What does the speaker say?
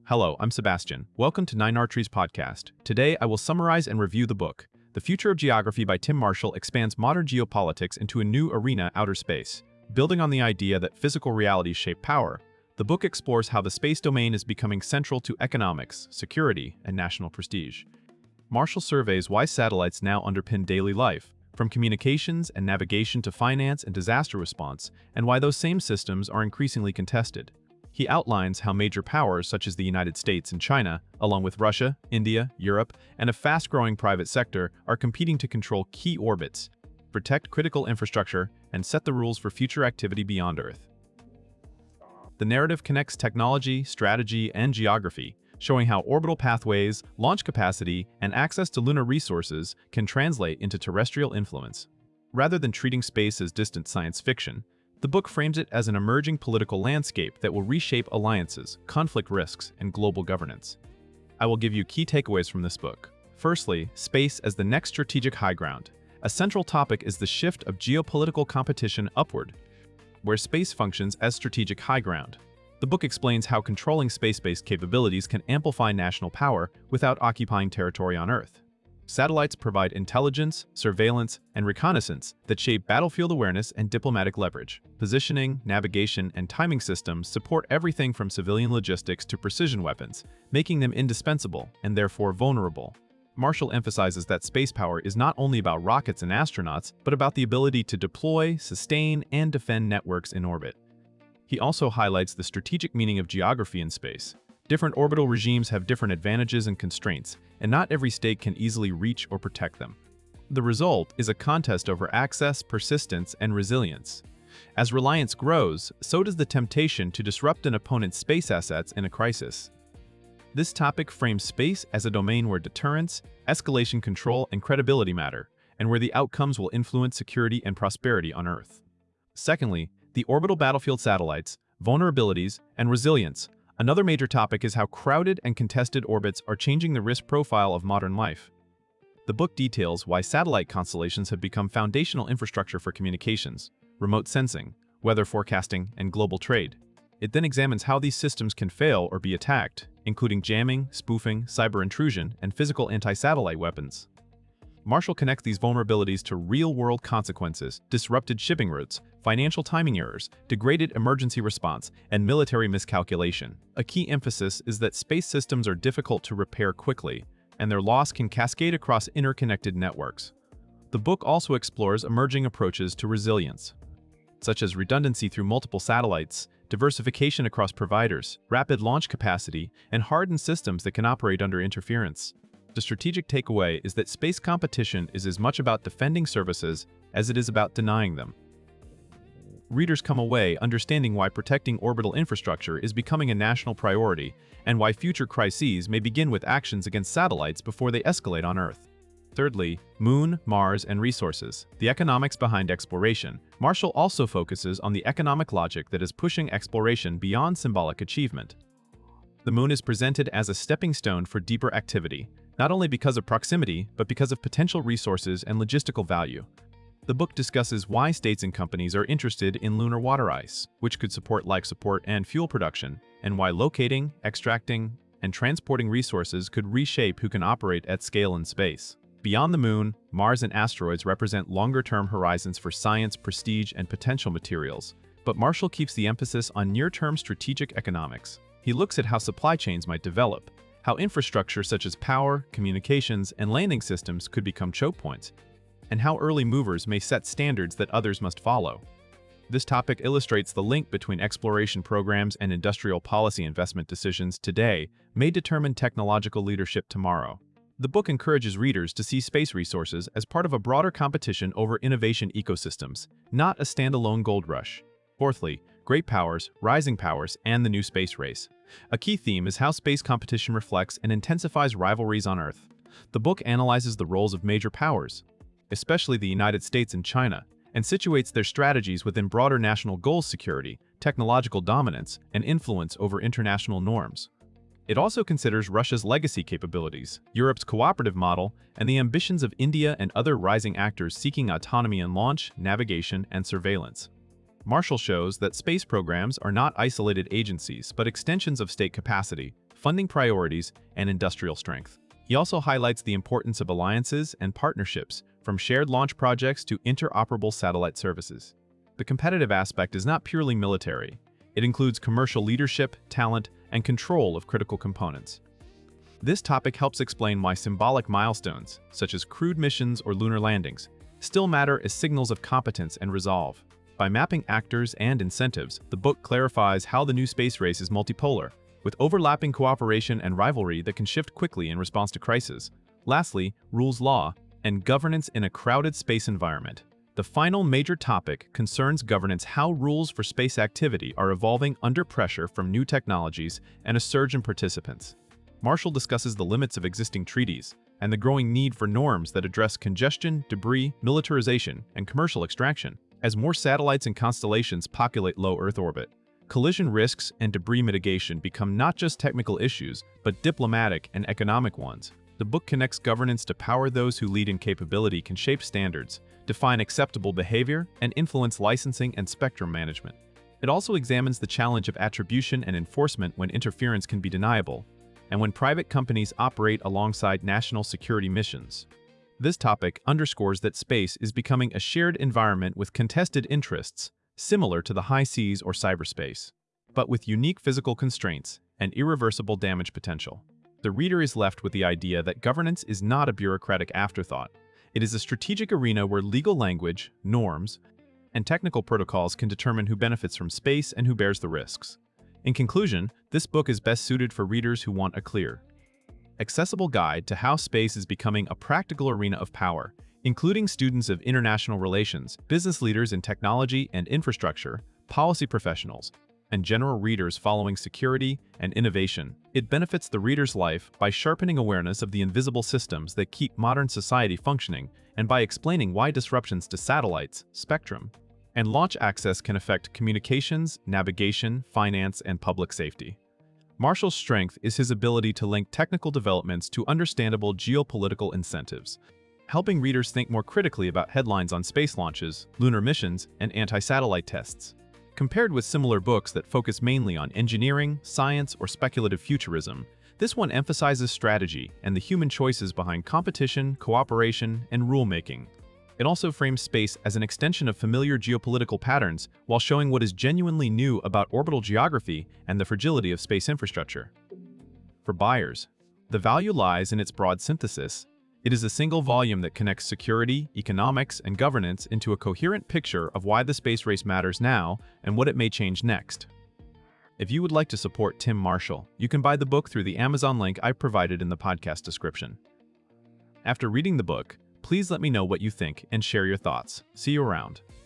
Hello, I'm Sebastian. Welcome to Nine Arteries Podcast. Today, I will summarize and review the book. The Future of Geography by Tim Marshall expands modern geopolitics into a new arena, outer space. Building on the idea that physical realities shape power, the book explores how the space domain is becoming central to economics, security, and national prestige. Marshall surveys why satellites now underpin daily life, from communications and navigation to finance and disaster response, and why those same systems are increasingly contested. He outlines how major powers such as the United States and China, along with Russia, India, Europe, and a fast-growing private sector, are competing to control key orbits, protect critical infrastructure, and set the rules for future activity beyond Earth. The narrative connects technology, strategy, and geography, showing how orbital pathways, launch capacity, and access to lunar resources can translate into terrestrial influence. Rather than treating space as distant science fiction, the book frames it as an emerging political landscape that will reshape alliances, conflict risks, and global governance. I will give you key takeaways from this book. Firstly, space as the next strategic high ground. A central topic is the shift of geopolitical competition upward, where space functions as strategic high ground. The book explains how controlling space-based capabilities can amplify national power without occupying territory on Earth. Satellites provide intelligence, surveillance, and reconnaissance that shape battlefield awareness and diplomatic leverage. Positioning, navigation, and timing systems support everything from civilian logistics to precision weapons, making them indispensable and therefore vulnerable. Marshall emphasizes that space power is not only about rockets and astronauts, but about the ability to deploy, sustain, and defend networks in orbit. He also highlights the strategic meaning of geography in space. Different orbital regimes have different advantages and constraints, and not every state can easily reach or protect them. The result is a contest over access, persistence, and resilience. As reliance grows, so does the temptation to disrupt an opponent's space assets in a crisis. This topic frames space as a domain where deterrence, escalation control, and credibility matter, and where the outcomes will influence security and prosperity on Earth. Secondly, the orbital battlefield satellites, vulnerabilities, and resilience. Another major topic is how crowded and contested orbits are changing the risk profile of modern life. The book details why satellite constellations have become foundational infrastructure for communications, remote sensing, weather forecasting, and global trade. It then examines how these systems can fail or be attacked, including jamming, spoofing, cyber intrusion, and physical anti-satellite weapons. Marshall connects these vulnerabilities to real-world consequences, disrupted shipping routes, financial timing errors, degraded emergency response, and military miscalculation. A key emphasis is that space systems are difficult to repair quickly, and their loss can cascade across interconnected networks. The book also explores emerging approaches to resilience, such as redundancy through multiple satellites, diversification across providers, rapid launch capacity, and hardened systems that can operate under interference. The strategic takeaway is that space competition is as much about defending services as it is about denying them. Readers come away understanding why protecting orbital infrastructure is becoming a national priority and why future crises may begin with actions against satellites before they escalate on Earth. Thirdly, Moon, Mars, and resources. The economics behind exploration. Marshall also focuses on the economic logic that is pushing exploration beyond symbolic achievement. The Moon is presented as a stepping stone for deeper activity, not only because of proximity, but because of potential resources and logistical value. The book discusses why states and companies are interested in lunar water ice, which could support life support and fuel production, and why locating, extracting, and transporting resources could reshape who can operate at scale in space. Beyond the Moon, Mars and asteroids represent longer-term horizons for science, prestige, and potential materials, but Marshall keeps the emphasis on near-term strategic economics. He looks at how supply chains might develop, how infrastructure such as power, communications, and landing systems could become choke points, and how early movers may set standards that others must follow. This topic illustrates the link between exploration programs and industrial policy. Investment decisions today may determine technological leadership tomorrow. The book encourages readers to see space resources as part of a broader competition over innovation ecosystems, not a standalone gold rush. Fourthly, great powers, rising powers, and the new space race. A key theme is how space competition reflects and intensifies rivalries on Earth. The book analyzes the roles of major powers, especially the United States and China, and situates their strategies within broader national goals: security, technological dominance, and influence over international norms. It also considers Russia's legacy capabilities, Europe's cooperative model, and the ambitions of India and other rising actors seeking autonomy in launch, navigation, and surveillance. Marshall shows that space programs are not isolated agencies but extensions of state capacity, funding priorities, and industrial strength. He also highlights the importance of alliances and partnerships, from shared launch projects to interoperable satellite services. The competitive aspect is not purely military. It includes commercial leadership, talent, and control of critical components. This topic helps explain why symbolic milestones, such as crewed missions or lunar landings, still matter as signals of competence and resolve. By mapping actors and incentives, the book clarifies how the new space race is multipolar, with overlapping cooperation and rivalry that can shift quickly in response to crisis. Lastly, rules law and governance in a crowded space environment. The final major topic concerns governance, how rules for space activity are evolving under pressure from new technologies and a surge in participants. Marshall discusses the limits of existing treaties and the growing need for norms that address congestion, debris, militarization, and commercial extraction. As more satellites and constellations populate low Earth orbit, collision risks and debris mitigation become not just technical issues, but diplomatic and economic ones. The book connects governance to power. Those who lead in capability can shape standards, define acceptable behavior, and influence licensing and spectrum management. It also examines the challenge of attribution and enforcement when interference can be deniable, and when private companies operate alongside national security missions. This topic underscores that space is becoming a shared environment with contested interests, similar to the high seas or cyberspace, but with unique physical constraints and irreversible damage potential. The reader is left with the idea that governance is not a bureaucratic afterthought. It is a strategic arena where legal language, norms, and technical protocols can determine who benefits from space and who bears the risks. In conclusion, this book is best suited for readers who want a clear, accessible guide to how space is becoming a practical arena of power, including students of international relations, business leaders in technology and infrastructure, policy professionals, and general readers following security and innovation. It benefits the reader's life by sharpening awareness of the invisible systems that keep modern society functioning, and by explaining why disruptions to satellites, spectrum, and launch access can affect communications, navigation, finance, and public safety. Marshall's strength is his ability to link technical developments to understandable geopolitical incentives, helping readers think more critically about headlines on space launches, lunar missions, and anti-satellite tests. Compared with similar books that focus mainly on engineering, science, or speculative futurism, this one emphasizes strategy and the human choices behind competition, cooperation, and rulemaking. It also frames space as an extension of familiar geopolitical patterns while showing what is genuinely new about orbital geography and the fragility of space infrastructure. For buyers, the value lies in its broad synthesis. It is a single volume that connects security, economics, and governance into a coherent picture of why the space race matters now and what it may change next. If you would like to support Tim Marshall, you can buy the book through the Amazon link I've provided in the podcast description. After reading the book, please let me know what you think and share your thoughts. See you around.